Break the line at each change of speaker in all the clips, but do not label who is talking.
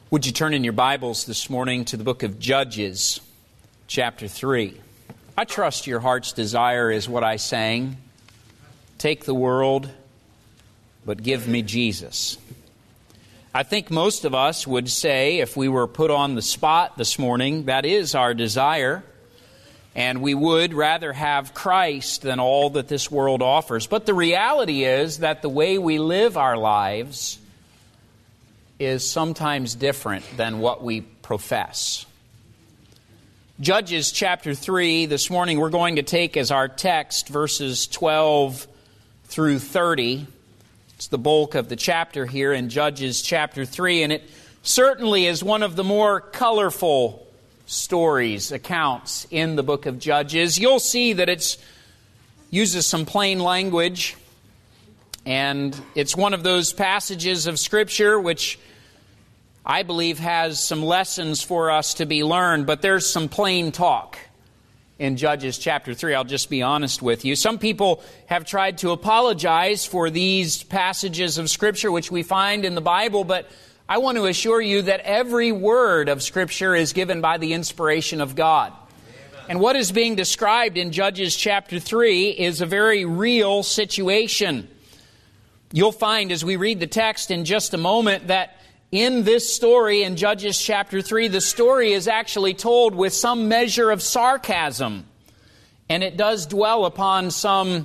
Would you turn in your Bibles this morning to the book of Judges, chapter 3. I trust your heart's desire is what I sang. Take the world, but give me Jesus. I think most of us would say, if we were put on the spot this morning, that is our desire. And we would rather have Christ than all that this world offers. But the reality is that the way we live our lives is sometimes different than what we profess. Judges chapter 3, this morning we're going to take as our text verses 12 through 30. It's the bulk of the chapter here in Judges chapter 3, and it certainly is one of the more colorful stories, accounts in the book of Judges. You'll see that it uses some plain language, and it's one of those passages of Scripture which I believe has some lessons for us to be learned, but there's some plain talk in Judges chapter 3. I'll just be honest with you. Some people have tried to apologize for these passages of Scripture which we find in the Bible, but I want to assure you that every word of Scripture is given by the inspiration of God. Amen. And what is being described in Judges chapter 3 is a very real situation. You'll find as we read the text in just a moment that in this story in Judges chapter 3, the story is actually told with some measure of sarcasm. And it does dwell upon some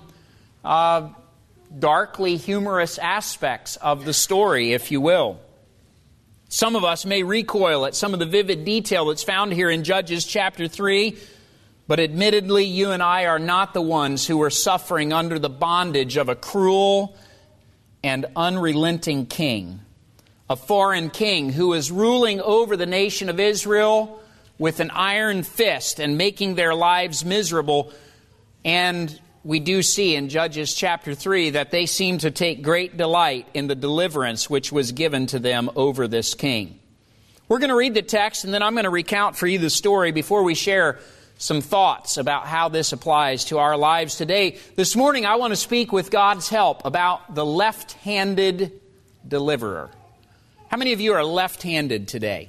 darkly humorous aspects of the story, if you will. Some of us may recoil at some of the vivid detail that's found here in Judges chapter 3, but admittedly, you and I are not the ones who are suffering under the bondage of a cruel and unrelenting king. A foreign king who is ruling over the nation of Israel with an iron fist and making their lives miserable. And we do see in Judges chapter 3 that they seem to take great delight in the deliverance which was given to them over this king. We're going to read the text, and then I'm going to recount for you the story before we share some thoughts about how this applies to our lives today. This morning I want to speak with God's help about the left-handed deliverer. How many of you are left-handed today?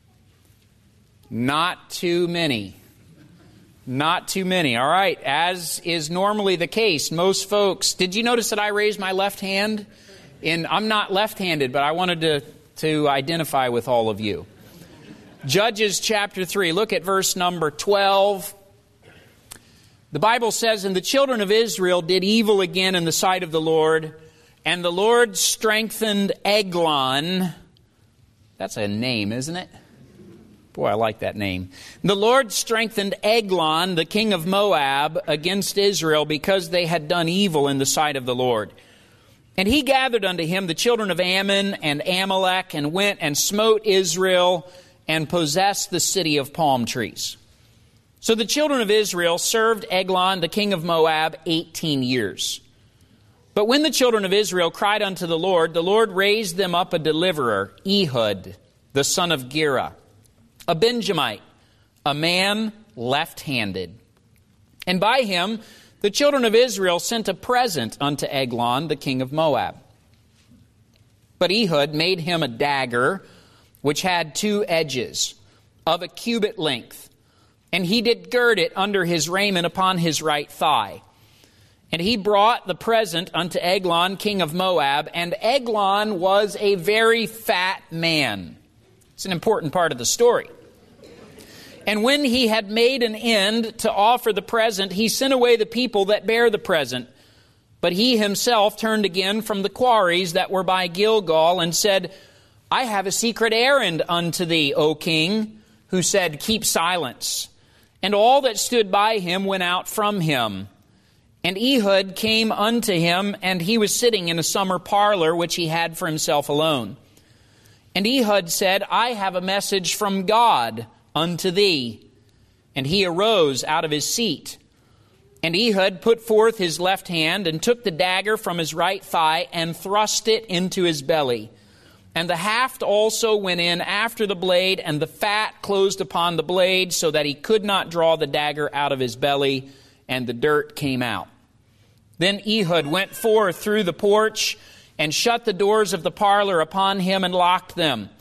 Not too many. Not too many. All right. As is normally the case, most folks... Did you notice that I raised my left hand? I'm not left-handed, but I wanted to identify with all of you. Judges chapter 3. Look at verse number 12. The Bible says, "And the children of Israel did evil again in the sight of the Lord, and the Lord strengthened Eglon." That's a name, isn't it? Boy, I like that name. "The Lord strengthened Eglon, the king of Moab, against Israel, because they had done evil in the sight of the Lord. And he gathered unto him the children of Ammon and Amalek, and went and smote Israel, and possessed the city of palm trees. So the children of Israel served Eglon, the king of Moab, 18 years. But when the children of Israel cried unto the Lord raised them up a deliverer, Ehud, the son of Gera, a Benjamite, a man left-handed. And by him the children of Israel sent a present unto Eglon, the king of Moab. But Ehud made him a dagger, which had 2 edges, of a cubit length. And he did gird it under his raiment upon his right thigh. And he brought the present unto Eglon, king of Moab, and Eglon was a very fat man." It's an important part of the story. "And when he had made an end to offer the present, he sent away the people that bare the present. But he himself turned again from the quarries that were by Gilgal, and said, I have a secret errand unto thee, O king, who said, Keep silence. And all that stood by him went out from him. And Ehud came unto him, and he was sitting in a summer parlor, which he had for himself alone. And Ehud said, I have a message from God unto thee. And he arose out of his seat. And Ehud put forth his left hand, and took the dagger from his right thigh, and thrust it into his belly. And the haft also went in after the blade, and the fat closed upon the blade, so that he could not draw the dagger out of his belly, and the dirt came out. Then Ehud went forth through the porch, and shut the doors of the parlor upon him, and locked them.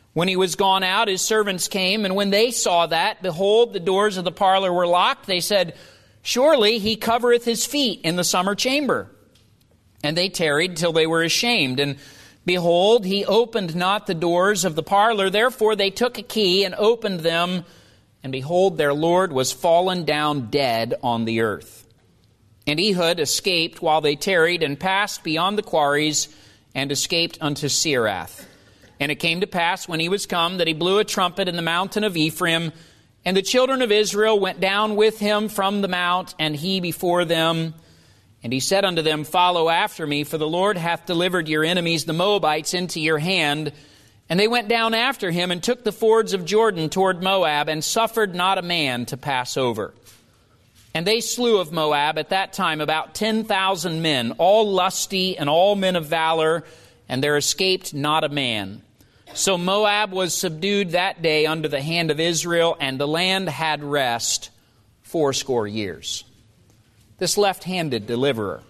When he was gone out, his servants came, and when they saw that, behold, the doors of the parlor were locked. They said, Surely he covereth his feet in the summer chamber. And they tarried till they were ashamed. And behold, he opened not the doors of the parlor. Therefore they took a key and opened them. And behold, their Lord was fallen down dead on the earth. And Ehud escaped while they tarried, and passed beyond the quarries, and escaped unto Seirath. And it came to pass, when he was come, that he blew a trumpet in the mountain of Ephraim, and the children of Israel went down with him from the mount, and he before them. And he said unto them, Follow after me, for the Lord hath delivered your enemies, the Moabites, into your hand. And they went down after him, and took the fords of Jordan toward Moab, and suffered not a man to pass over. And they slew of Moab at that time about 10,000 men, all lusty and all men of valor, and there escaped not a man. So Moab was subdued that day under the hand of Israel, and the land had rest 80 years. This left-handed deliverer.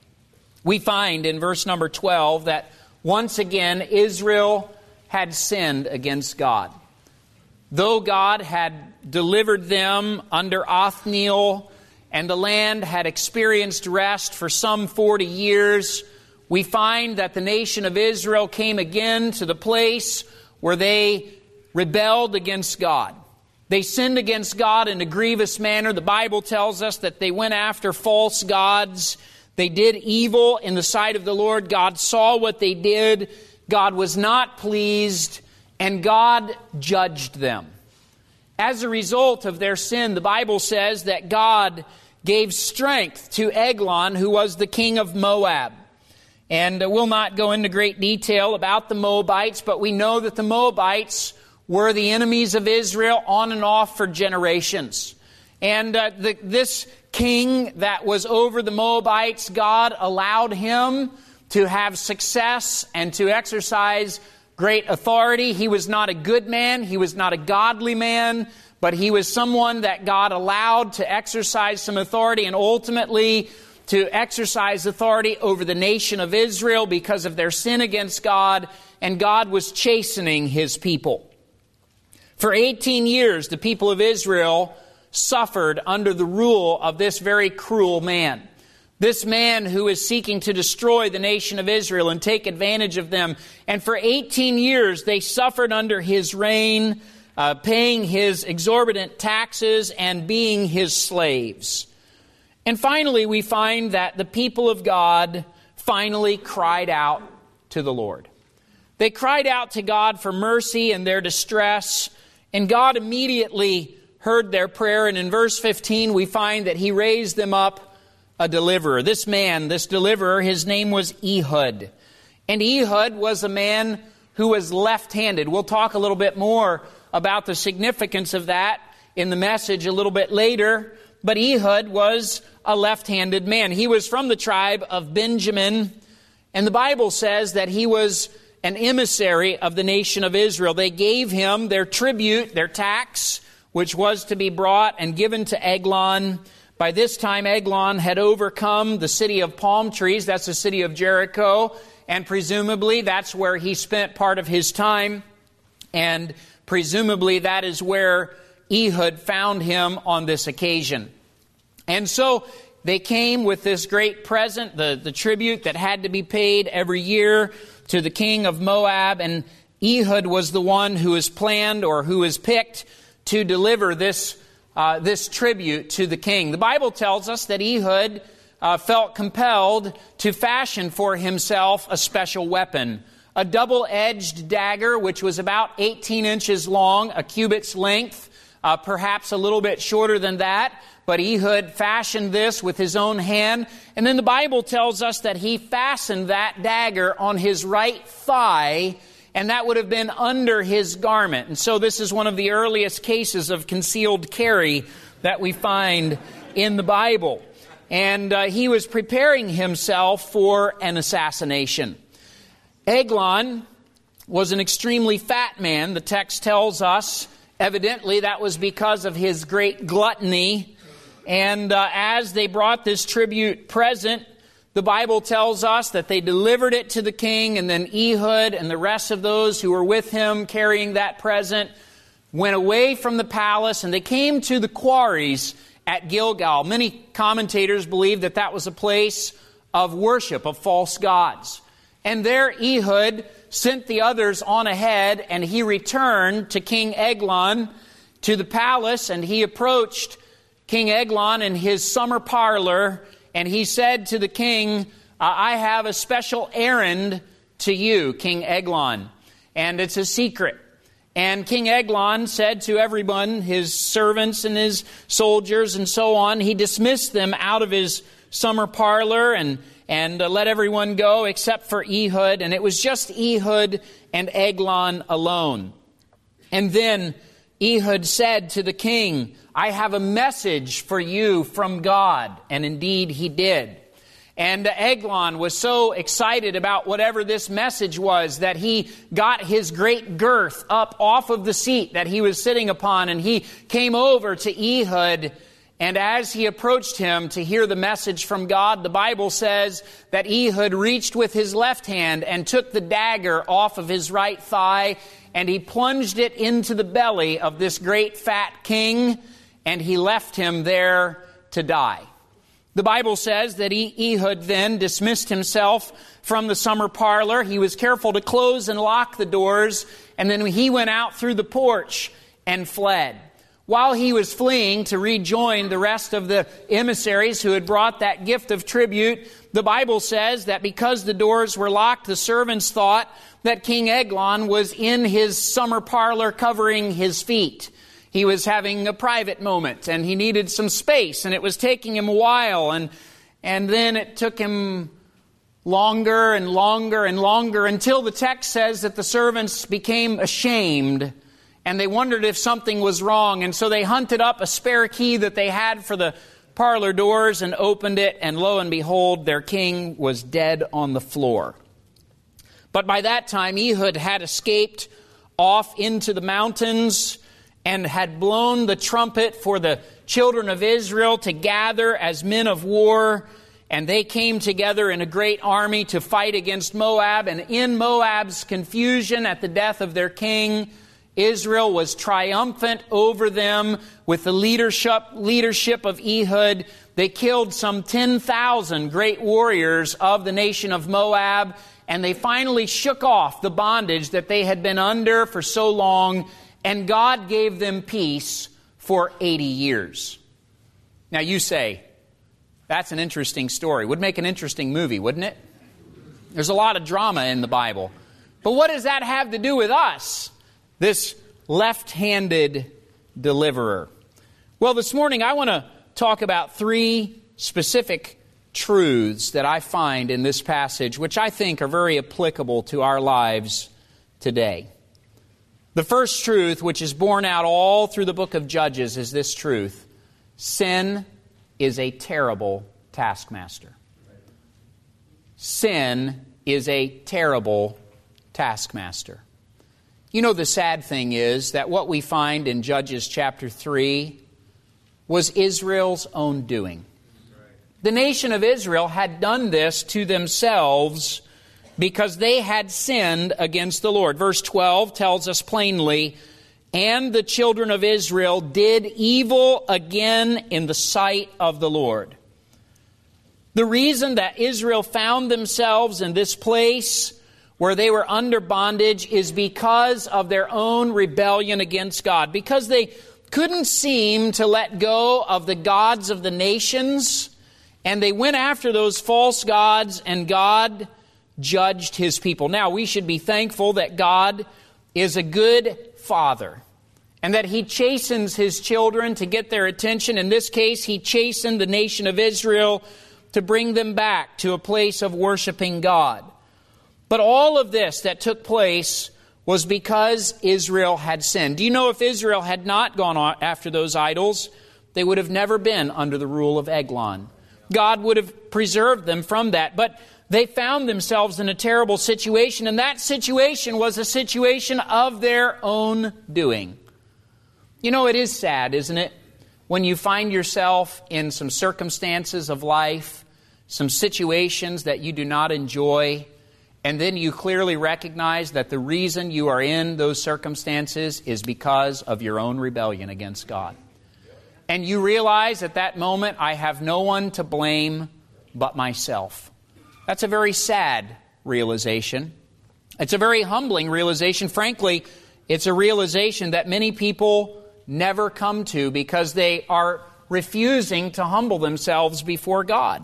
We find in verse number 12 that once again Israel had sinned against God. Though God had delivered them under Othniel, and the land had experienced rest for some 40 years, we find that the nation of Israel came again to the place where they rebelled against God. They sinned against God in a grievous manner. The Bible tells us that they went after false gods. They did evil in the sight of the Lord. God saw what they did. God was not pleased, and God judged them. As a result of their sin, the Bible says that God gave strength to Eglon, who was the king of Moab. And we'll not go into great detail about the Moabites, but we know that the Moabites were the enemies of Israel on and off for generations. And this king that was over the Moabites, God allowed him to have success and to exercise great authority. He was not a good man. He was not a godly man. But he was someone that God allowed to exercise some authority, and ultimately to exercise authority over the nation of Israel because of their sin against God, and God was chastening his people. For 18 years, the people of Israel suffered under the rule of this very cruel man. This man who is seeking to destroy the nation of Israel and take advantage of them. And for 18 years, they suffered under his reign, paying his exorbitant taxes and being his slaves. And finally, we find that the people of God finally cried out to the Lord. They cried out to God for mercy in their distress, and God immediately heard their prayer. And in verse 15, we find that he raised them up a deliverer. This man, this deliverer, his name was Ehud. And Ehud was a man who was left-handed. We'll talk a little bit more about the significance of that in the message a little bit later. But Ehud was a left-handed man. He was from the tribe of Benjamin, and the Bible says that he was an emissary of the nation of Israel. They gave him their tribute, their tax, which was to be brought and given to Eglon. By this time, Eglon had overcome the city of palm trees. That's the city of Jericho, and presumably that's where he spent part of his time, and presumably that is where Ehud found him on this occasion. And so they came with this great present, the tribute that had to be paid every year to the king of Moab. And Ehud was the one who was planned or who was picked to deliver this tribute to the king. The Bible tells us that Ehud felt compelled to fashion for himself a special weapon, a double-edged dagger, which was about 18 inches long, a cubit's length, perhaps a little bit shorter than that. But Ehud fashioned this with his own hand. And then the Bible tells us that he fastened that dagger on his right thigh, and that would have been under his garment. And so this is one of the earliest cases of concealed carry that we find in the Bible. And he was preparing himself for an assassination. Eglon was an extremely fat man. The text tells us, evidently, that was because of his great gluttony. And as they brought this tribute present, The Bible tells us that they delivered it to the king, and then Ehud and the rest of those who were with him carrying that present went away from the palace, and they came to the quarries at Gilgal. Many commentators believe that that was a place of worship of false gods. And there Ehud sent the others on ahead, and he returned to King Eglon to the palace, and he approached King Eglon in his summer parlor, and he said to the king, I have a special errand to you, King Eglon, and it's a secret. And King Eglon said to everyone, his servants and his soldiers and so on, he dismissed them out of his summer parlor and let everyone go except for Ehud. And it was just Ehud and Eglon alone. And then Ehud said to the king, I have a message for you from God. And indeed he did. And Eglon was so excited about whatever this message was that he got his great girth up off of the seat that he was sitting upon, and he came over to Ehud. And as he approached him to hear the message from God, the Bible says that Ehud reached with his left hand and took the dagger off of his right thigh, and he plunged it into the belly of this great fat king, and he left him there to die. The Bible says that Ehud then dismissed himself from the summer parlor. He was careful to close and lock the doors, and then he went out through the porch and fled. While he was fleeing to rejoin the rest of the emissaries who had brought that gift of tribute, the Bible says that because the doors were locked, the servants thought that King Eglon was in his summer parlor covering his feet. He was having a private moment, and he needed some space, and it was taking him a while, and then it took him longer and longer and longer until the text says that the servants became ashamed, and they wondered if something was wrong, and so they hunted up a spare key that they had for the parlor doors and opened it, and lo and behold, their king was dead on the floor. But by that time, Ehud had escaped off into the mountains and had blown the trumpet for the children of Israel to gather as men of war. And they came together in a great army to fight against Moab. And in Moab's confusion at the death of their king, Israel was triumphant over them with the leadership of Ehud. They killed some 10,000 great warriors of the nation of Moab. And they finally shook off the bondage that they had been under for so long. And God gave them peace for 80 years. Now you say, that's an interesting story. Would make an interesting movie, wouldn't it? There's a lot of drama in the Bible. But what does that have to do with us? This left-handed deliverer. Well, this morning I want to talk about three specific truths that I find in this passage, which I think are very applicable to our lives today. The first truth, which is borne out all through the book of Judges, is this truth: sin is a terrible taskmaster. Sin is a terrible taskmaster. You know, the sad thing is that what we find in Judges chapter 3 was Israel's own doing. The nation of Israel had done this to themselves because they had sinned against the Lord. Verse 12 tells us plainly, and the children of Israel did evil again in the sight of the Lord. The reason that Israel found themselves in this place where they were under bondage is because of their own rebellion against God. Because they couldn't seem to let go of the gods of the nations, and they went after those false gods, and God judged His people. Now, we should be thankful that God is a good Father, and that He chastens His children to get their attention. In this case, He chastened the nation of Israel to bring them back to a place of worshiping God. But all of this that took place was because Israel had sinned. Do you know if Israel had not gone after those idols, they would have never been under the rule of Eglon. God would have preserved them from that. But they found themselves in a terrible situation, and that situation was a situation of their own doing. You know, it is sad, isn't it, when you find yourself in some circumstances of life, some situations that you do not enjoy, and then you clearly recognize that the reason you are in those circumstances is because of your own rebellion against God. And you realize at that moment, I have no one to blame but myself. That's a very sad realization. It's a very humbling realization. Frankly, it's a realization that many people never come to because they are refusing to humble themselves before God.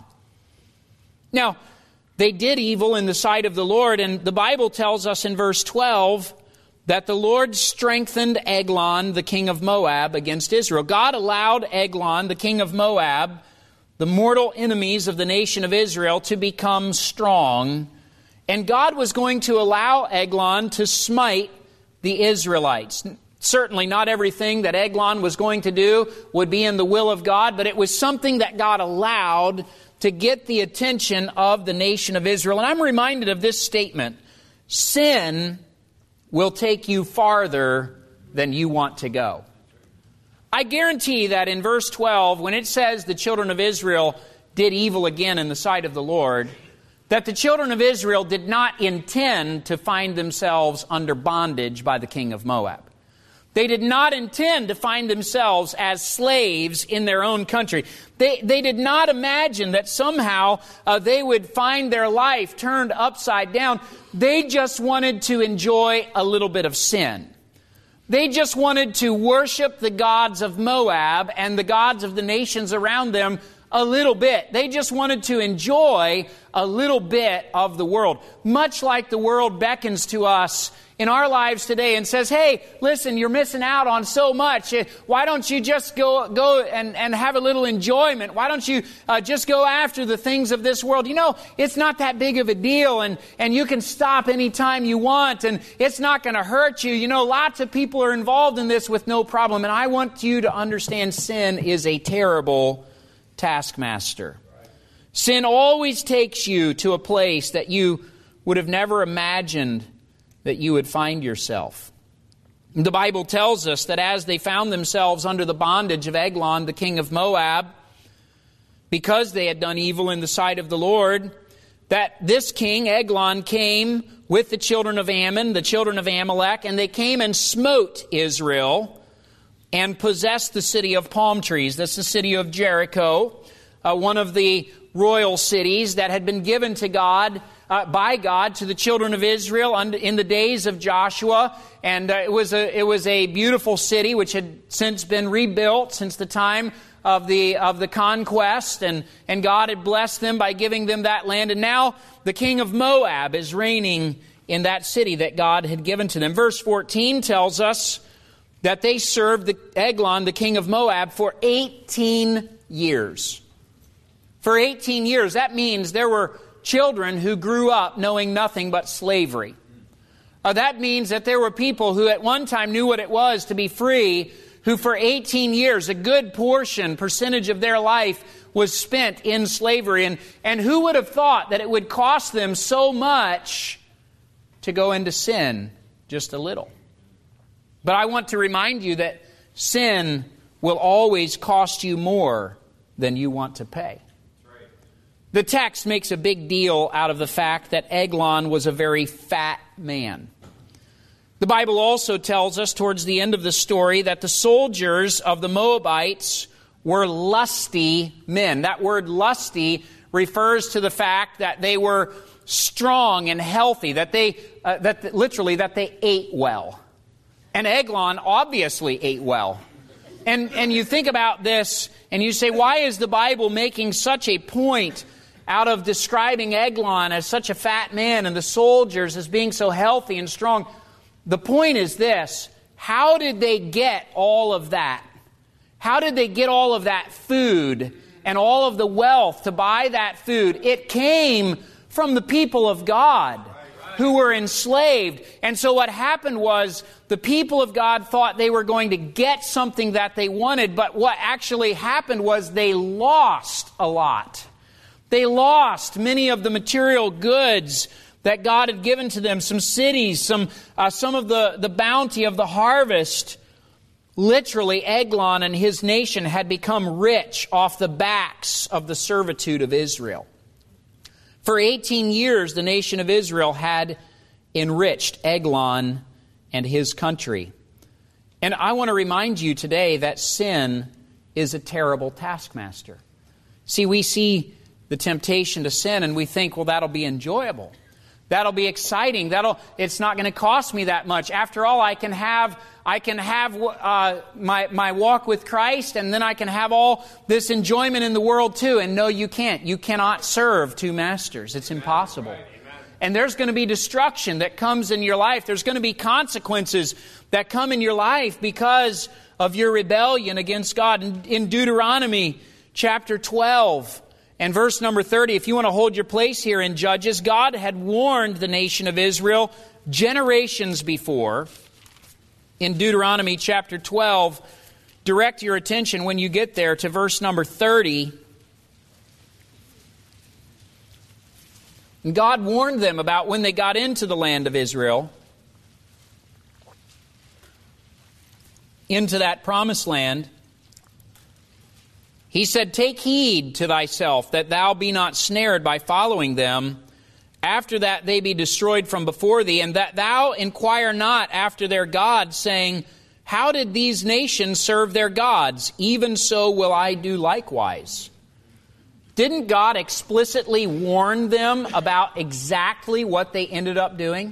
Now, they did evil in the sight of the Lord, and the Bible tells us in verse 12 that the Lord strengthened Eglon, the king of Moab, against Israel. God allowed Eglon, the king of Moab, the mortal enemies of the nation of Israel, to become strong, and God was going to allow Eglon to smite the Israelites. Certainly not everything that Eglon was going to do would be in the will of God, but it was something that God allowed to get the attention of the nation of Israel. And I'm reminded of this statement: sin will take you farther than you want to go. I guarantee that in verse 12, when it says the children of Israel did evil again in the sight of the Lord, that the children of Israel did not intend to find themselves under bondage by the king of Moab. They did not intend to find themselves as slaves in their own country. They did not imagine that somehow they would find their life turned upside down. They just wanted to enjoy a little bit of sin. They just wanted to worship the gods of Moab and the gods of the nations around them a little bit. They just wanted to enjoy a little bit of the world. Much like the world beckons to us in our lives today and says, hey, listen, you're missing out on so much. Why don't you just go and have a little enjoyment? Why don't you just go after the things of this world? You know, it's not that big of a deal, and you can stop anytime you want, and it's not going to hurt you. You know, lots of people are involved in this with no problem, and I want you to understand sin is a terrible taskmaster. Sin always takes you to a place that you would have never imagined that you would find yourself. The Bible tells us that as they found themselves under the bondage of Eglon, the king of Moab, because they had done evil in the sight of the Lord, that this king, Eglon, came with the children of Ammon, the children of Amalek, and they came and smote Israel and possessed the city of palm trees. That's the city of Jericho, one of the royal cities that had been given to God, by God, to the children of Israel in the days of Joshua. And it was a beautiful city which had since been rebuilt since the time of the conquest, and God had blessed them by giving them that land. And now the king of Moab is reigning in that city that God had given to them. Verse 14 tells us that they served Eglon, the king of Moab, for 18 years. For 18 years. That means there were children who grew up knowing nothing but slavery. That means that there were people who at one time knew what it was to be free, who for 18 years, a good percentage of their life was spent in slavery. And who would have thought that it would cost them so much to go into sin just a little? But I want to remind you that sin will always cost you more than you want to pay. The text makes a big deal out of the fact that Eglon was a very fat man. The Bible also tells us towards the end of the story that the soldiers of the Moabites were lusty men. That word lusty refers to the fact that they were strong and healthy, that they ate well. And Eglon obviously ate well. And you think about this and you say, why is the Bible making such a point out of describing Eglon as such a fat man and the soldiers as being so healthy and strong? The point is this: how did they get all of that? How did they get all of that food and all of the wealth to buy that food? It came from the people of God who were enslaved. And so what happened was the people of God thought they were going to get something that they wanted, but what actually happened was they lost a lot. They lost many of the material goods that God had given to them, some cities, some of the bounty of the harvest. Literally, Eglon and his nation had become rich off the backs of the servitude of Israel. For 18 years, the nation of Israel had enriched Eglon and his country. And I want to remind you today that sin is a terrible taskmaster. See, we see the temptation to sin and we think, well, that'll be enjoyable. That'll be exciting. It's not going to cost me that much. After all, I can have my walk with Christ, and then I can have all this enjoyment in the world too. And no, you can't. You cannot serve two masters. It's impossible. And there's going to be destruction that comes in your life. There's going to be consequences that come in your life because of your rebellion against God. In Deuteronomy chapter 12 and verse number 30, if you want to hold your place here in Judges, God had warned the nation of Israel generations before. In Deuteronomy chapter 12, direct your attention when you get there to verse number 30. And God warned them about when they got into the land of Israel, into that promised land. He said, "Take heed to thyself, that thou be not snared by following them. After that they be destroyed from before thee, and that thou inquire not after their gods, saying, How did these nations serve their gods? Even so will I do likewise." Didn't God explicitly warn them about exactly what they ended up doing?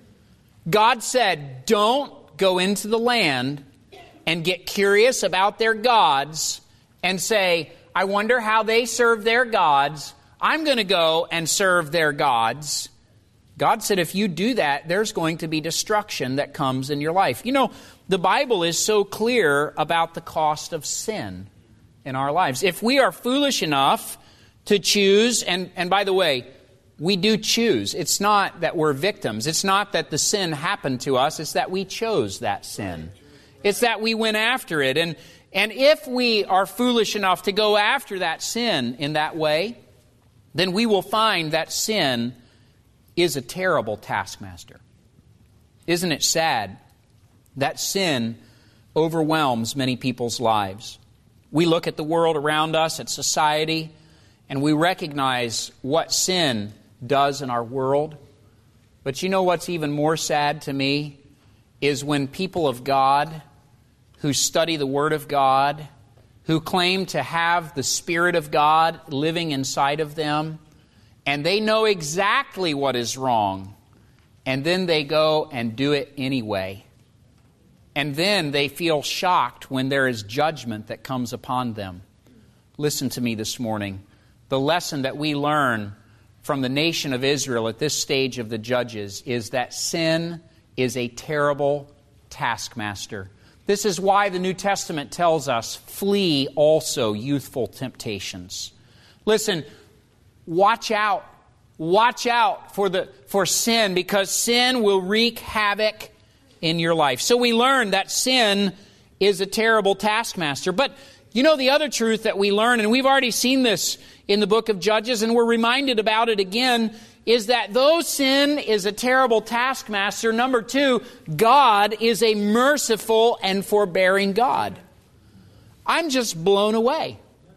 God said, don't go into the land and get curious about their gods and say, I wonder how they serve their gods. I'm going to go and serve their gods. God said, if you do that, there's going to be destruction that comes in your life. You know, the Bible is so clear about the cost of sin in our lives. If we are foolish enough to choose, and by the way, we do choose. It's not that we're victims. It's not that the sin happened to us. It's that we chose that sin. It's that we went after it. And if we are foolish enough to go after that sin in that way, then we will find that sin is a terrible taskmaster. Isn't it sad that sin overwhelms many people's lives? We look at the world around us, at society, and we recognize what sin does in our world. But you know what's even more sad to me is when people of God who study the Word of God, who claim to have the Spirit of God living inside of them, and they know exactly what is wrong, and then they go and do it anyway. And then they feel shocked when there is judgment that comes upon them. Listen to me this morning. The lesson that we learn from the nation of Israel at this stage of the Judges is that sin is a terrible taskmaster. This is why the New Testament tells us, flee also youthful temptations. Listen, watch out. Watch out for sin, because sin will wreak havoc in your life. So we learn that sin is a terrible taskmaster. But you know the other truth that we learn, and we've already seen this in the book of Judges, and we're reminded about it again, is that though sin is a terrible taskmaster, number two, God is a merciful and forbearing God. I'm just blown away.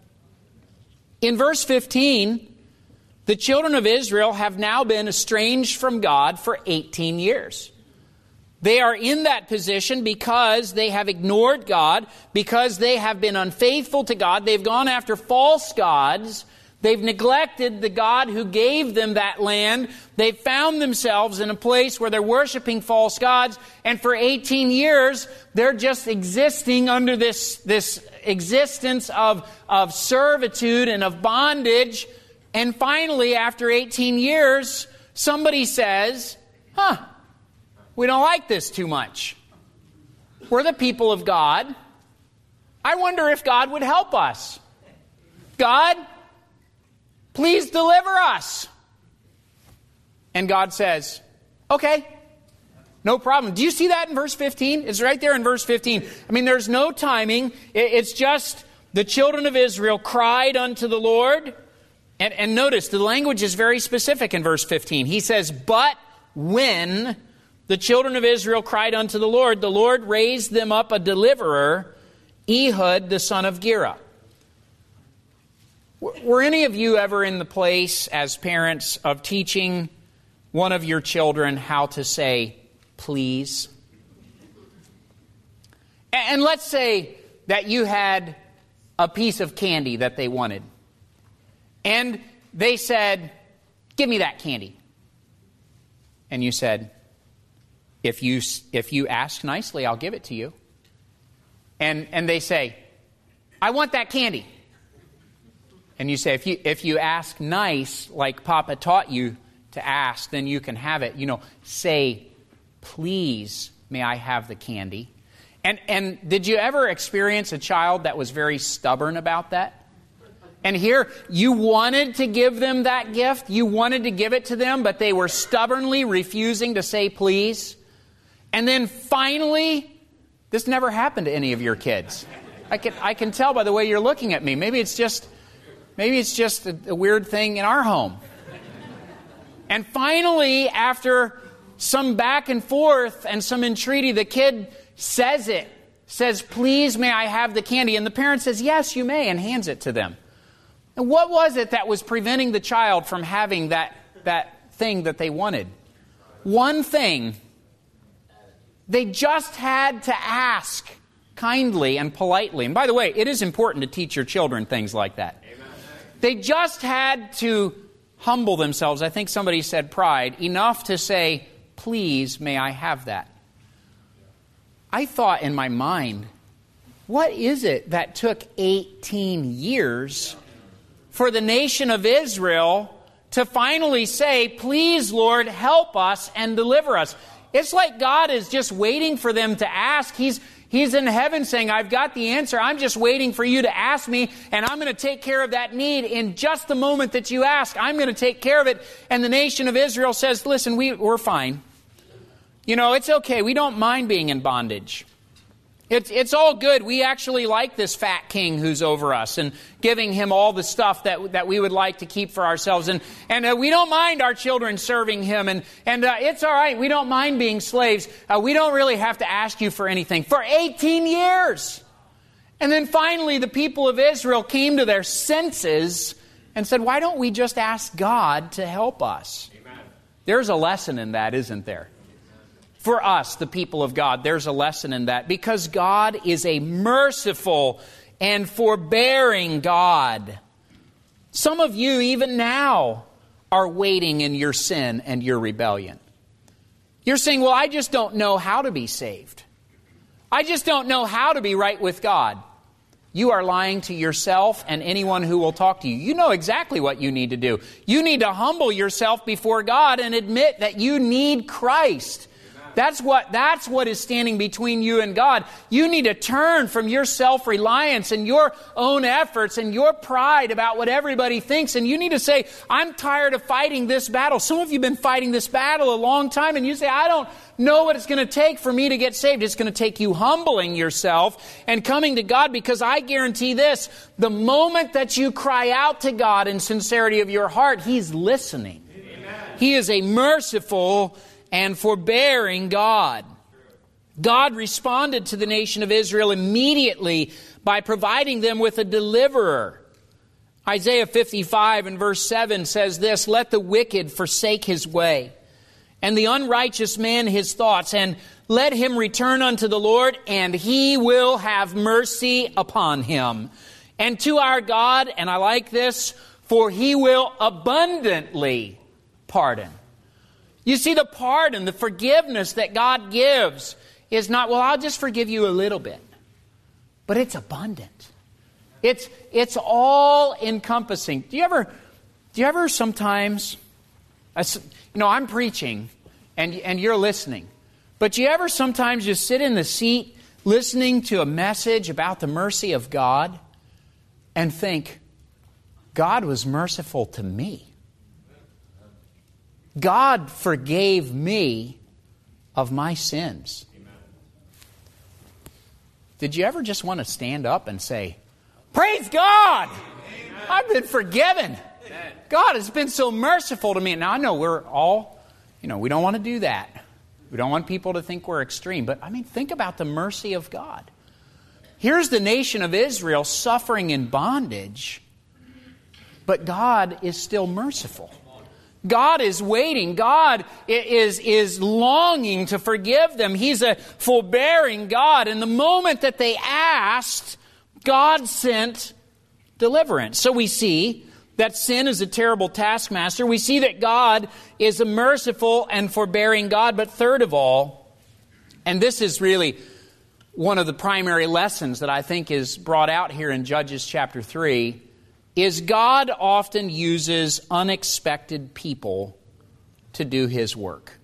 In verse 15, the children of Israel have now been estranged from God for 18 years. They are in that position because they have ignored God, because they have been unfaithful to God. They've gone after false gods. They've neglected the God who gave them that land. They've found themselves in a place where they're worshiping false gods. And for 18 years, they're just existing under this existence of servitude and of bondage. And finally, after 18 years, somebody says, we don't like this too much. We're the people of God. I wonder if God would help us. God, please deliver us. And God says, okay, no problem. Do you see that in verse 15? It's right there in verse 15. I mean, there's no timing. It's just the children of Israel cried unto the Lord. And notice, the language is very specific in verse 15. He says, but when the children of Israel cried unto the Lord raised them up a deliverer, Ehud the son of Gera. Were any of you ever in the place as parents of teaching one of your children how to say please? And let's say that you had a piece of candy that they wanted. And they said, "Give me that candy." And you said, if you ask nicely, I'll give it to you. And they say, "I want that candy." And you say, if you ask nice, like Papa taught you to ask, then you can have it. Say, "Please, may I have the candy?" And did you ever experience a child that was very stubborn about that? And here, you wanted to give them that gift. You wanted to give it to them, but they were stubbornly refusing to say please. And then finally, this never happened to any of your kids. I can tell by the way you're looking at me. Maybe it's just a weird thing in our home. And finally, after some back and forth and some entreaty, the kid says, "Please, may I have the candy?" And the parent says, "Yes, you may," and hands it to them. And what was it that was preventing the child from having that thing that they wanted? One thing. They just had to ask kindly and politely. And by the way, it is important to teach your children things like that. Amen. They just had to humble themselves. I think somebody said pride, enough to say, "Please, may I have that?" I thought in my mind, what is it that took 18 years for the nation of Israel to finally say, "Please, Lord, help us and deliver us"? It's like God is just waiting for them to ask. He's in heaven saying, "I've got the answer. I'm just waiting for you to ask me, and I'm going to take care of that need in just the moment that you ask. I'm going to take care of it." And the nation of Israel says, "Listen, we're fine. It's okay. We don't mind being in bondage. It's all good. We actually like this fat king who's over us and giving him all the stuff that we would like to keep for ourselves. And we don't mind our children serving him. And it's all right. We don't mind being slaves. We don't really have to ask you for anything." For 18 years. And then finally the people of Israel came to their senses and said, "Why don't we just ask God to help us?" Amen. There's a lesson in that, isn't there? For us, the people of God, there's a lesson in that, because God is a merciful and forbearing God. Some of you, even now, are waiting in your sin and your rebellion. You're saying, "Well, I just don't know how to be saved. I just don't know how to be right with God." You are lying to yourself and anyone who will talk to you. You know exactly what you need to do. You need to humble yourself before God and admit that you need Christ. That's what is standing between you and God. You need to turn from your self-reliance and your own efforts and your pride about what everybody thinks. And you need to say, "I'm tired of fighting this battle." Some of you have been fighting this battle a long time, and you say, "I don't know what it's going to take for me to get saved." It's going to take you humbling yourself and coming to God, because I guarantee this: the moment that you cry out to God in sincerity of your heart, He's listening. Amen. He is a merciful and forbearing God. God responded to the nation of Israel immediately by providing them with a deliverer. Isaiah 55 and verse 7 says this, "Let the wicked forsake his way, and the unrighteous man his thoughts, and let him return unto the Lord, and He will have mercy upon him. And to our God," and I like this, "for He will abundantly pardon." You see, the pardon, the forgiveness that God gives is not, "Well, I'll just forgive you a little bit." But it's abundant. It's all encompassing. Do you ever sometimes, I'm preaching and you're listening, but do you ever sometimes just sit in the seat listening to a message about the mercy of God and think, "God was merciful to me. God forgave me of my sins." Amen. Did you ever just want to stand up and say, "Praise God! Amen. I've been forgiven. Amen. God has been so merciful to me." Now, I know we're all, we don't want to do that. We don't want people to think we're extreme. But, think about the mercy of God. Here's the nation of Israel suffering in bondage. But God is still merciful. God is waiting. God is longing to forgive them. He's a forbearing God. And the moment that they asked, God sent deliverance. So we see that sin is a terrible taskmaster. We see that God is a merciful and forbearing God. But third of all, and this is really one of the primary lessons that I think is brought out here in Judges chapter 3, is God often uses unexpected people to do His work.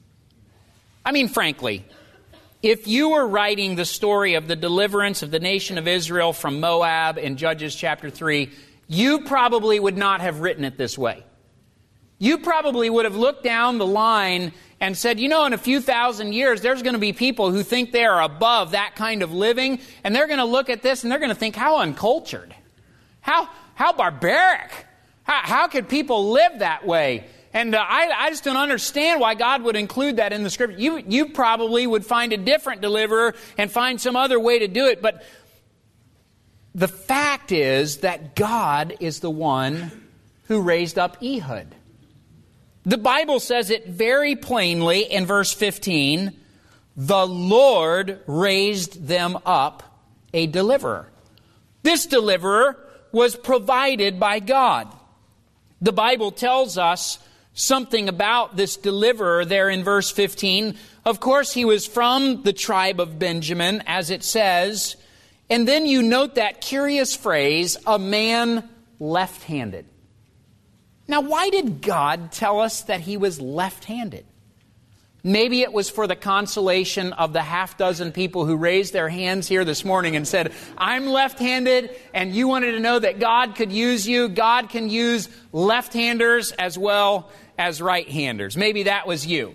I mean, frankly, if you were writing the story of the deliverance of the nation of Israel from Moab in Judges chapter 3, you probably would not have written it this way. You probably would have looked down the line and said, in a few thousand years, there's going to be people who think they are above that kind of living, and they're going to look at this and they're going to think, how uncultured. How barbaric. How could people live that way? And I just don't understand why God would include that in the scripture. You probably would find a different deliverer and find some other way to do it. But the fact is that God is the one who raised up Ehud. The Bible says it very plainly in verse 15, the Lord raised them up a deliverer. This deliverer was provided by God. The Bible tells us something about this deliverer there in verse 15. Of course, he was from the tribe of Benjamin, as it says. And then you note that curious phrase, a man left-handed. Now, why did God tell us that he was left-handed? Maybe it was for the consolation of the half dozen people who raised their hands here this morning and said, I'm left-handed, and you wanted to know that God could use you. God can use left-handers as well as right-handers. Maybe that was you.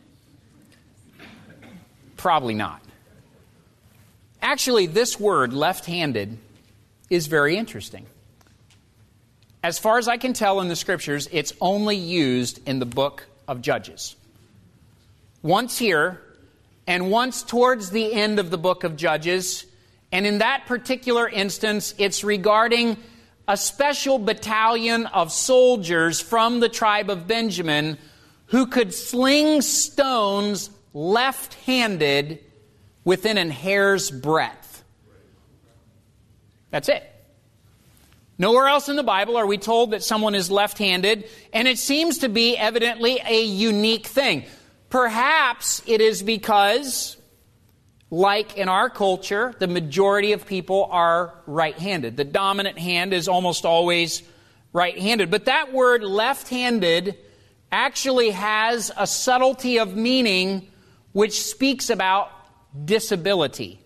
Probably not. Actually, this word, left-handed, is very interesting. As far as I can tell in the Scriptures, it's only used in the book of Judges. Once here, and once towards the end of the book of Judges. And in that particular instance, it's regarding a special battalion of soldiers from the tribe of Benjamin who could sling stones left-handed within a hair's breadth. That's it. Nowhere else in the Bible are we told that someone is left-handed, and it seems to be evidently a unique thing. Perhaps it is because, like in our culture, the majority of people are right-handed. The dominant hand is almost always right-handed. But that word left-handed actually has a subtlety of meaning which speaks about disability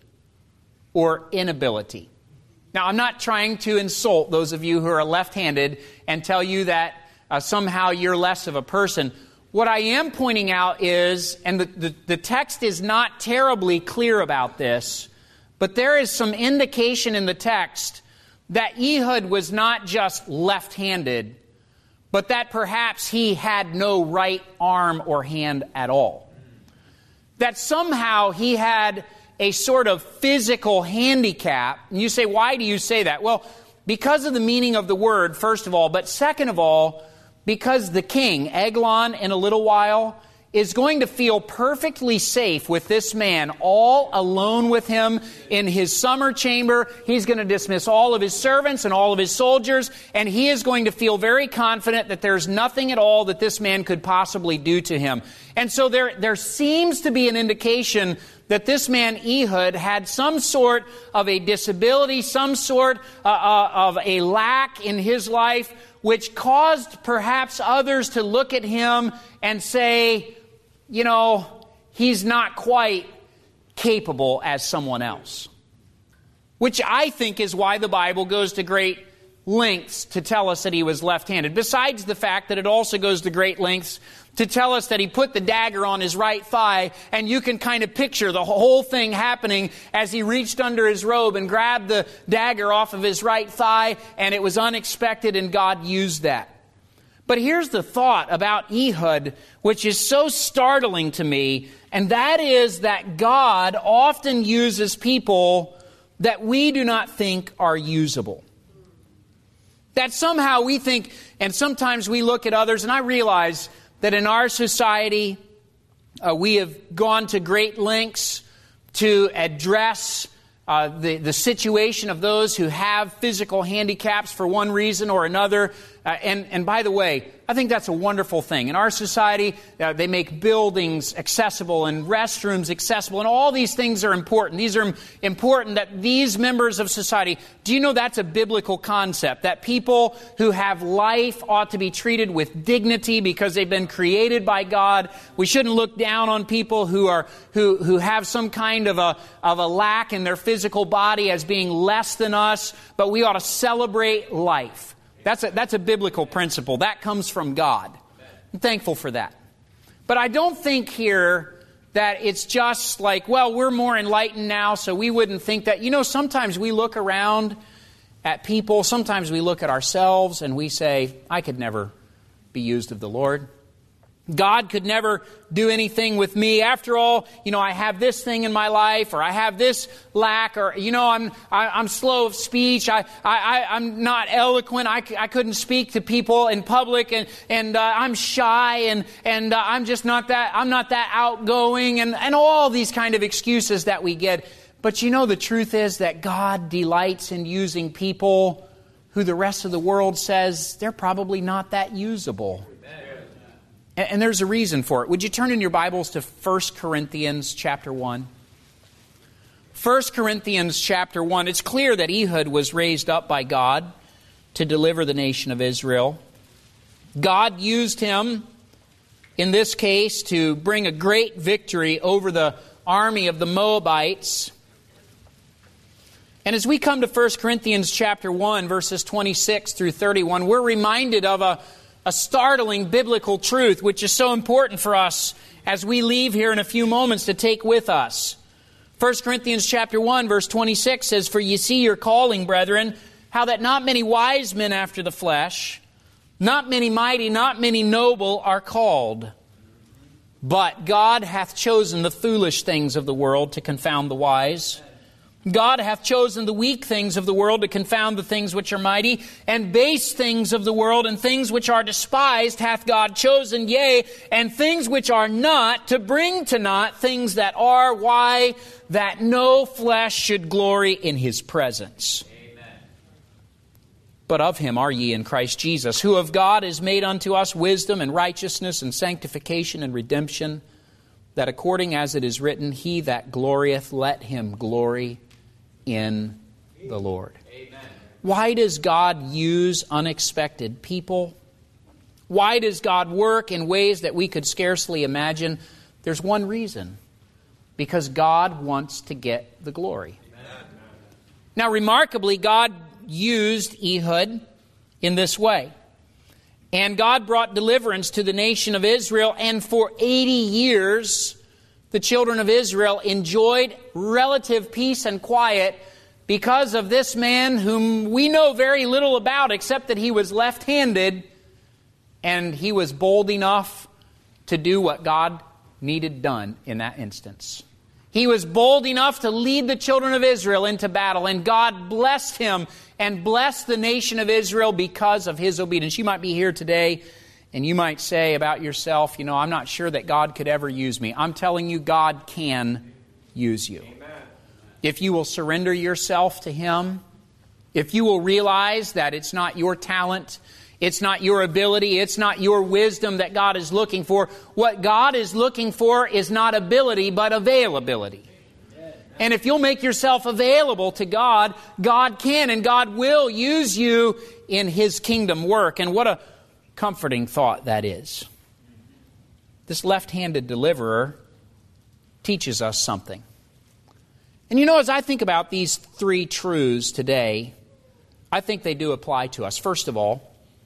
or inability. Now, I'm not trying to insult those of you who are left-handed and tell you that somehow you're less of a person. What I am pointing out is, and the text is not terribly clear about this, but there is some indication in the text that Ehud was not just left-handed, but that perhaps he had no right arm or hand at all. That somehow he had a sort of physical handicap. And you say, why do you say that? Well, because of the meaning of the word, first of all, but second of all, because the king, Eglon, in a little while, is going to feel perfectly safe with this man all alone with him in his summer chamber. He's going to dismiss all of his servants and all of his soldiers, and he is going to feel very confident that there's nothing at all that this man could possibly do to him. And so there seems to be an indication that this man Ehud had some sort of a disability, some sort of a lack in his life, which caused perhaps others to look at him and say, you know, he's not quite capable as someone else. Which I think is why the Bible goes to great lengths to tell us that he was left-handed. Besides the fact that it also goes to great lengths to tell us that he put the dagger on his right thigh, and you can kind of picture the whole thing happening as he reached under his robe and grabbed the dagger off of his right thigh, and it was unexpected, and God used that. But here's the thought about Ehud, which is so startling to me, and that is that God often uses people that we do not think are usable. That somehow we think, and sometimes we look at others, and I realize that in our society, we have gone to great lengths to address the situation of those who have physical handicaps for one reason or another. And by the way, I think that's a wonderful thing. In our society, they make buildings accessible and restrooms accessible, and all these things are important. These are important that these members of society, do you know that's a biblical concept? That people who have life ought to be treated with dignity because they've been created by God. We shouldn't look down on people who have some kind of a lack in their physical body as being less than us, but we ought to celebrate life. That's a biblical principle. That comes from God. I'm thankful for that. But I don't think here that it's just like, well, we're more enlightened now, so we wouldn't think that. You know, sometimes we look around at people, sometimes we look at ourselves and we say, I could never be used of the Lord. God could never do anything with me. After all, I have this thing in my life, or I have this lack, or I'm slow of speech. I'm not eloquent. I couldn't speak to people in public, and I'm shy, and I'm just not that. I'm not that outgoing, and all these kind of excuses that we get. But the truth is that God delights in using people who the rest of the world says they're probably not that usable. And there's a reason for it. Would you turn in your Bibles to 1 Corinthians chapter 1? 1 Corinthians chapter 1. It's clear that Ehud was raised up by God to deliver the nation of Israel. God used him, in this case, to bring a great victory over the army of the Moabites. And as we come to 1 Corinthians chapter 1, verses 26 through 31, we're reminded of a startling biblical truth, which is so important for us as we leave here in a few moments to take with us. 1 Corinthians chapter 1, verse 26 says, For ye see your calling, brethren, how that not many wise men after the flesh, not many mighty, not many noble are called. But God hath chosen the foolish things of the world to confound the wise. God hath chosen the weak things of the world to confound the things which are mighty, and base things of the world and things which are despised hath God chosen, yea, and things which are not, to bring to naught things that are. Why? That no flesh should glory in His presence. Amen. But of Him are ye in Christ Jesus, who of God is made unto us wisdom and righteousness and sanctification and redemption, that according as it is written, He that glorieth, let him glory in the Lord. Amen. Why does God use unexpected people? Why does God work in ways that we could scarcely imagine? There's one reason. Because God wants to get the glory. Amen. Now, remarkably, God used Ehud in this way. And God brought deliverance to the nation of Israel, and for 80 years the children of Israel enjoyed relative peace and quiet because of this man whom we know very little about except that he was left-handed and he was bold enough to do what God needed done in that instance. He was bold enough to lead the children of Israel into battle, and God blessed him and blessed the nation of Israel because of his obedience. You might be here today and you might say about yourself, I'm not sure that God could ever use me. I'm telling you, God can use you. Amen. If you will surrender yourself to Him, if you will realize that it's not your talent, it's not your ability, it's not your wisdom that God is looking for. What God is looking for is not ability, but availability. And if you'll make yourself available to God, God can and God will use you in His kingdom work. And what a comforting thought that is. This left-handed deliverer teaches us something. And as I think about these three truths today, I think they do apply to us. First of all,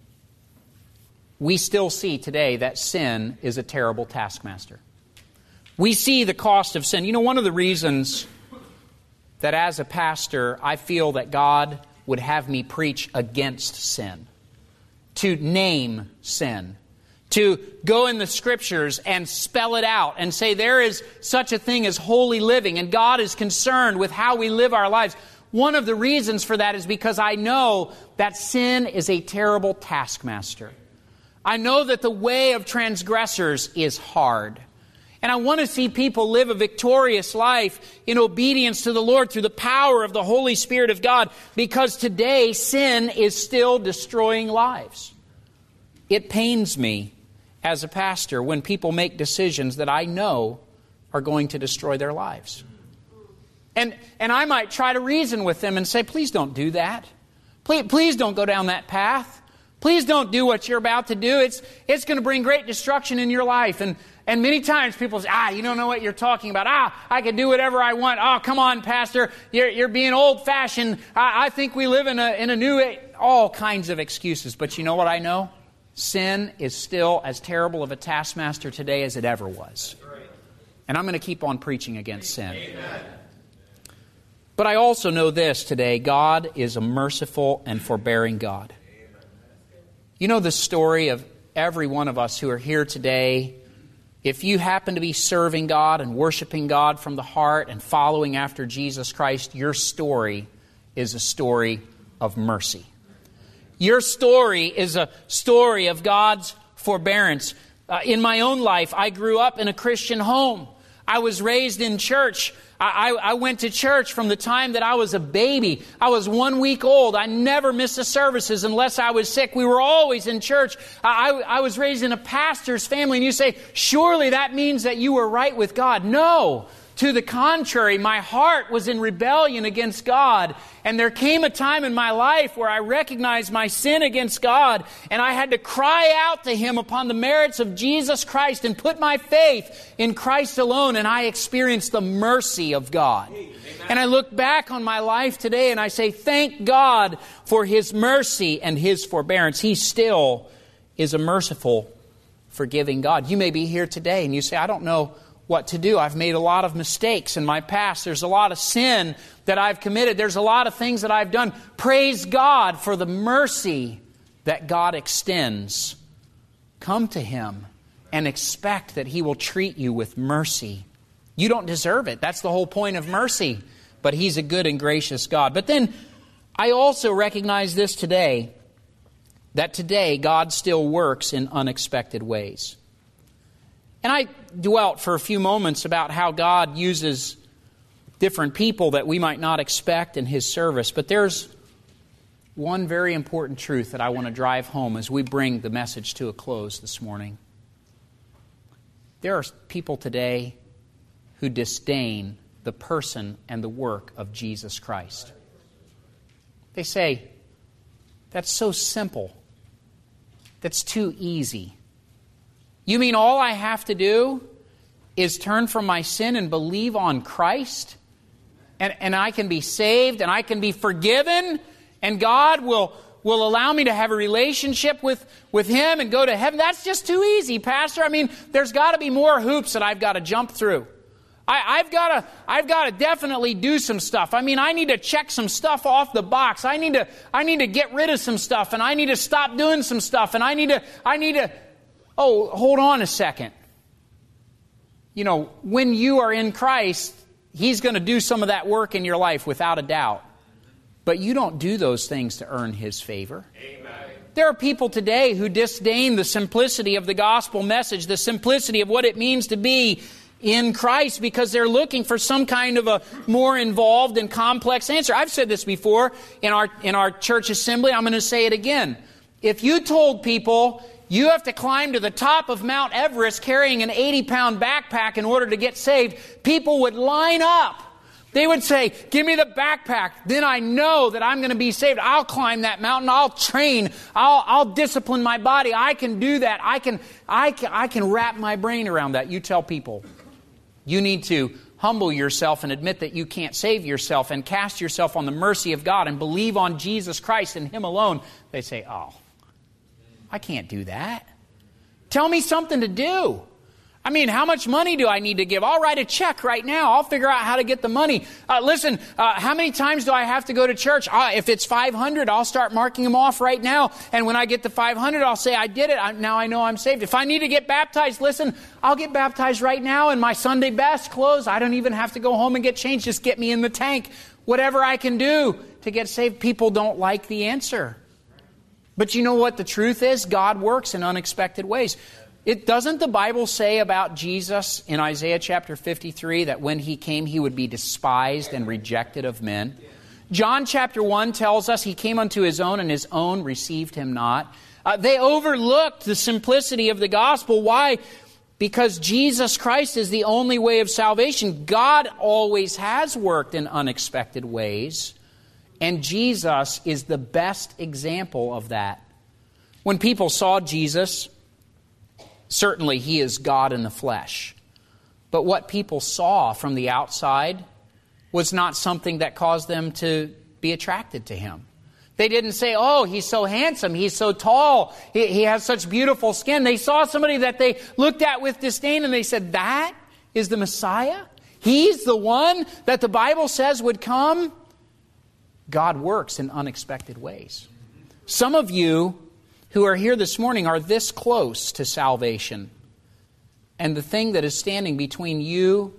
we still see today that sin is a terrible taskmaster. We see the cost of sin. One of the reasons that as a pastor I feel that God would have me preach against sin, to name sin, to go in the Scriptures and spell it out and say there is such a thing as holy living and God is concerned with how we live our lives. One of the reasons for that is because I know that sin is a terrible taskmaster. I know that the way of transgressors is hard. And I want to see people live a victorious life in obedience to the Lord through the power of the Holy Spirit of God, because today sin is still destroying lives. It pains me as a pastor when people make decisions that I know are going to destroy their lives. And I might try to reason with them and say, please don't do that. Please don't go down that path. Please don't do what you're about to do. It's going to bring great destruction in your life. And many times people say, you don't know what you're talking about. I can do whatever I want. Come on, Pastor, you're being old-fashioned. I think we live in a new age. All kinds of excuses. But you know what I know? Sin is still as terrible of a taskmaster today as it ever was. And I'm going to keep on preaching against sin. Amen. But I also know this today: God is a merciful and forbearing God. You know the story of every one of us who are here today. If you happen to be serving God and worshiping God from the heart and following after Jesus Christ, your story is a story of mercy. Your story is a story of God's forbearance. In my own life, I grew up in a Christian home. I was raised in church. I went to church from the time that I was a baby. I was 1 week old. I never missed the services unless I was sick. We were always in church. I was raised in a pastor's family. And you say, surely that means that you were right with God. No. To the contrary, my heart was in rebellion against God. And there came a time in my life where I recognized my sin against God, and I had to cry out to Him upon the merits of Jesus Christ and put my faith in Christ alone, and I experienced the mercy of God. Amen. And I look back on my life today and I say, thank God for His mercy and His forbearance. He still is a merciful, forgiving God. You may be here today and you say, I don't know what to do. I've made a lot of mistakes in my past. There's a lot of sin that I've committed. There's a lot of things that I've done. Praise God for the mercy that God extends. Come to Him and expect that He will treat you with mercy. You don't deserve it. That's the whole point of mercy. But He's a good and gracious God. But then I also recognize this today, that today God still works in unexpected ways. And I dwelt for a few moments about how God uses different people that we might not expect in His service. But there's one very important truth that I want to drive home as we bring the message to a close this morning. There are people today who disdain the person and the work of Jesus Christ. They say, that's so simple. That's too easy. You mean all I have to do is turn from my sin and believe on Christ? And I can be saved and I can be forgiven? And God will allow me to have a relationship with Him and go to heaven? That's just too easy, Pastor. I mean, there's got to be more hoops that I've got to jump through. I've got to definitely do some stuff. I mean, I need to check some stuff off the box. I need to get rid of some stuff, and I need to stop doing some stuff, and I need to. Oh, hold on a second. You know, when you are in Christ, He's going to do some of that work in your life without a doubt. But you don't do those things to earn His favor. Amen. There are people today who disdain the simplicity of the gospel message, the simplicity of what it means to be in Christ, because they're looking for some kind of a more involved and complex answer. I've said this before in our church assembly. I'm going to say it again. If you told people you have to climb to the top of Mount Everest carrying an 80-pound backpack in order to get saved, people would line up. They would say, give me the backpack. Then I know that I'm going to be saved. I'll climb that mountain. I'll train. I'll discipline my body. I can do that. I can wrap my brain around that. You tell people, you need to humble yourself and admit that you can't save yourself and cast yourself on the mercy of God and believe on Jesus Christ and Him alone. They say, oh, I can't do that. Tell me something to do. I mean, how much money do I need to give? I'll write a check right now. I'll figure out how to get the money. Listen, how many times do I have to go to church? If it's 500, I'll start marking them off right now. And when I get to 500, I'll say, I did it. Now I know I'm saved. If I need to get baptized, listen, I'll get baptized right now in my Sunday best clothes. I don't even have to go home and get changed. Just get me in the tank. Whatever I can do to get saved, people don't like the answer. But you know what the truth is? God works in unexpected ways. Doesn't the Bible say about Jesus in Isaiah chapter 53 that when He came, He would be despised and rejected of men? John chapter 1 tells us He came unto His own, and His own received Him not. They overlooked the simplicity of the gospel. Why? Because Jesus Christ is the only way of salvation. God always has worked in unexpected ways. And Jesus is the best example of that. When people saw Jesus, certainly He is God in the flesh. But what people saw from the outside was not something that caused them to be attracted to Him. They didn't say, oh, He's so handsome, He's so tall, he has such beautiful skin. They saw somebody that they looked at with disdain and they said, that is the Messiah? He's the one that the Bible says would come? God works in unexpected ways. Some of you who are here this morning are this close to salvation. And the thing that is standing between you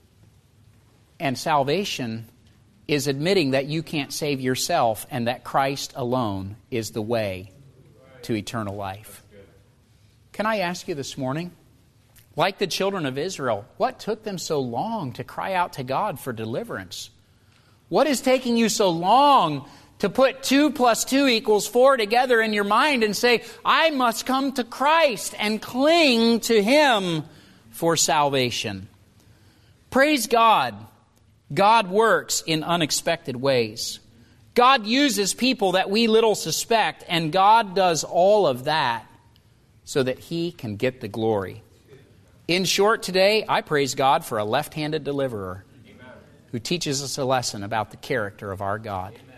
and salvation is admitting that you can't save yourself and that Christ alone is the way to eternal life. Can I ask you this morning, like the children of Israel, what took them so long to cry out to God for deliverance? What is taking you so long to put 2 + 2 = 4 together in your mind and say, I must come to Christ and cling to Him for salvation? Praise God. God works in unexpected ways. God uses people that we little suspect, and God does all of that so that He can get the glory. In short, today, I praise God for a left-handed deliverer who teaches us a lesson about the character of our God.